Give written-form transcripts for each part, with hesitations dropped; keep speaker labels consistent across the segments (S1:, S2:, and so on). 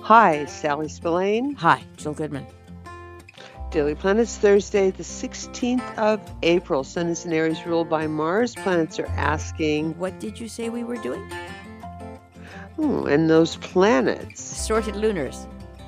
S1: Hi, Sally Spillane.
S2: Hi, Jill Goodman.
S1: Daily Planets, Thursday, the 16th of April. Sun is in Aries, ruled by Mars. Planets are asking...
S2: What did you say we were doing?
S1: And those planets.
S2: Assorted lunars.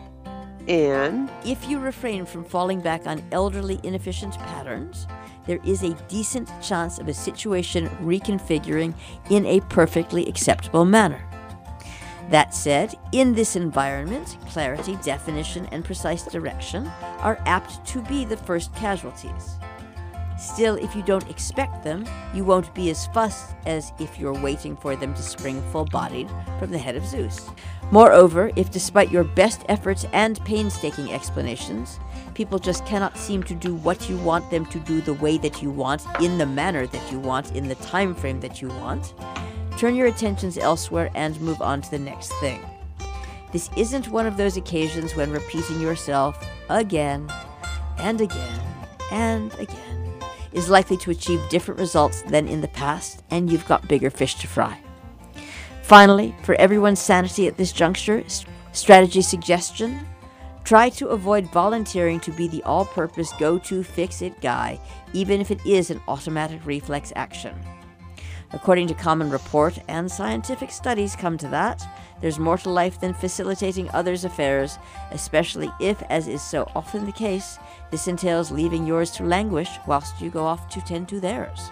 S1: And?
S2: If you refrain from falling back on elderly, inefficient patterns, there is a decent chance of a situation reconfiguring in a perfectly acceptable manner. That said, in this environment, clarity, definition, and precise direction are apt to be the first casualties. Still, if you don't expect them, you won't be as fussed as if you're waiting for them to spring full-bodied from the head of Zeus. Moreover, if despite your best efforts and painstaking explanations, people just cannot seem to do what you want them to do the way that you want, in the manner that you want, in the time frame that you want, turn your attentions elsewhere and move on to the next thing. This isn't one of those occasions when repeating yourself again and again and again is likely to achieve different results than in the past, and you've got bigger fish to fry. Finally, for everyone's sanity at this juncture, strategy suggestion: try to avoid volunteering to be the all-purpose go-to fix-it guy, even if it is an automatic reflex action. According to common report, and scientific studies come to that, there's more to life than facilitating others' affairs, especially if, as is so often the case, this entails leaving yours to languish whilst you go off to tend to theirs.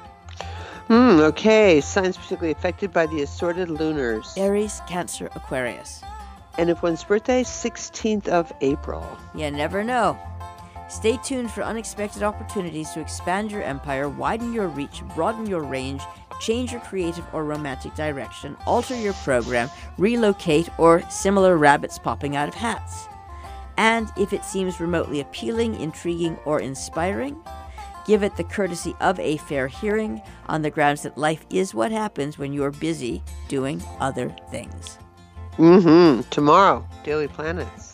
S1: Okay. Signs particularly affected by the assorted lunars.
S2: Aries, Cancer, Aquarius.
S1: And if one's birthday, 16th of April.
S2: You never know. Stay tuned for unexpected opportunities to expand your empire, widen your reach, broaden your range, change your creative or romantic direction, alter your program, relocate, or similar rabbits popping out of hats. And if it seems remotely appealing, intriguing, or inspiring, give it the courtesy of a fair hearing on the grounds that life is what happens when you're busy doing other things.
S1: Tomorrow, Daily Planets.